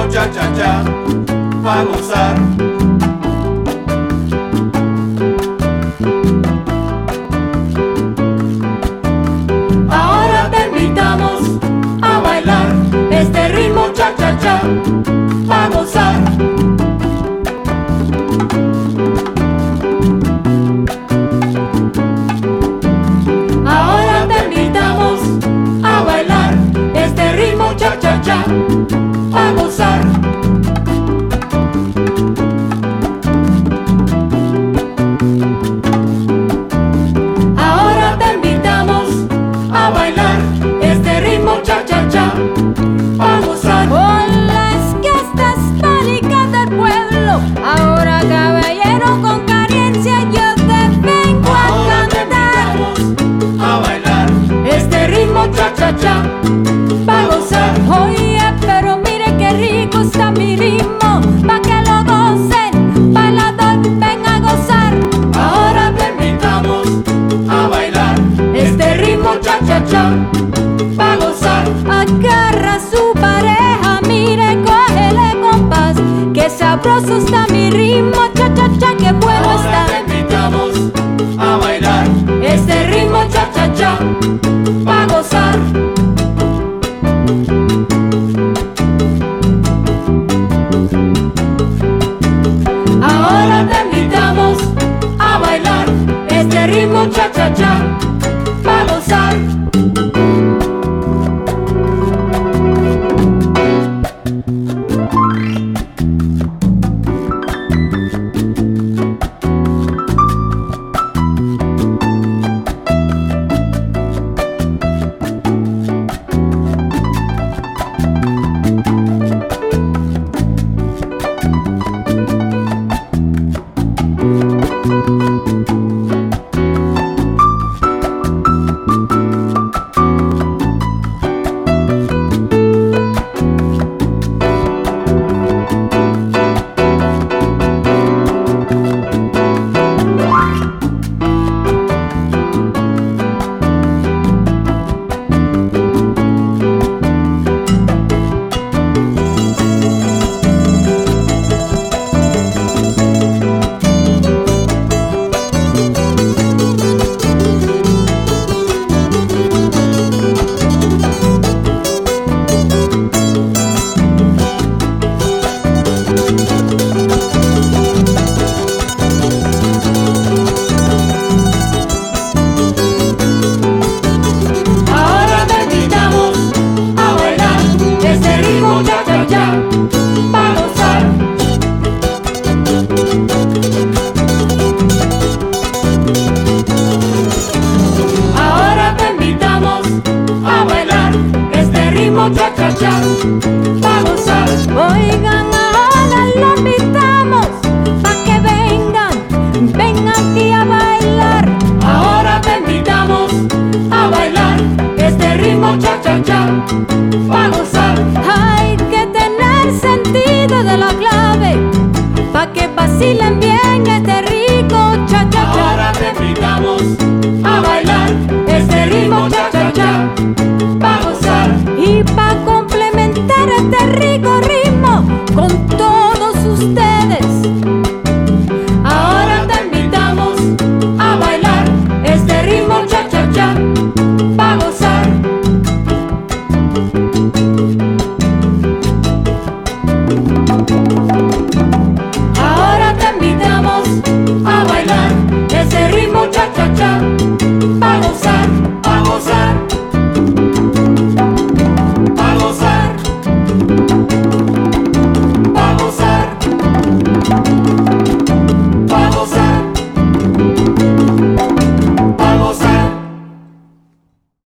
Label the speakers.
Speaker 1: ritmo cha-cha-cha, pa' gozar. Ahora te invitamos a bailar este ritmo cha-cha-cha, pa' gozar. Ahora te invitamos a bailar este ritmo cha-cha-cha, pa' gozar. Ahora te invitamos a bailar este ritmo cha-cha-cha, pa' gozar.
Speaker 2: Hola, es que estas pánicas del pueblo, ahora caballero con carencia yo te vengo
Speaker 1: Ahora
Speaker 2: a
Speaker 1: te
Speaker 2: cantar
Speaker 1: invitamos a bailar este ritmo cha-cha-cha, pa' gozar.
Speaker 2: Oye, pero mire qué rico está mi ritmo, pa' que lo gocen, bailador, ven a gozar.
Speaker 1: Ahora te invitamos a bailar este ritmo cha-cha-cha, pa' gozar.
Speaker 2: Agarra a su pareja, mire, cógele compás, que sabroso está mi ritmo, cha-cha-cha, que bueno
Speaker 1: Ahora te
Speaker 2: está.
Speaker 1: invitamos a bailar este ritmo cha-cha-cha, pa' gozar. Ahora te invitamos a bailar este ritmo cha-cha-cha, pa' gozar. Ahora te invitamos a bailar este ritmo cha-cha-cha, pa' gozar. Ahora te invitamos a bailar este ritmo cha-cha-cha, pa' gozar.
Speaker 2: Oigan, ahora lo invitamos, pa' que vengan aquí a bailar.
Speaker 1: Ahora te invitamos a bailar este ritmo cha-cha-cha, pa' gozar.
Speaker 2: Hay que tener sentido de la clave, pa' que vacilen bien.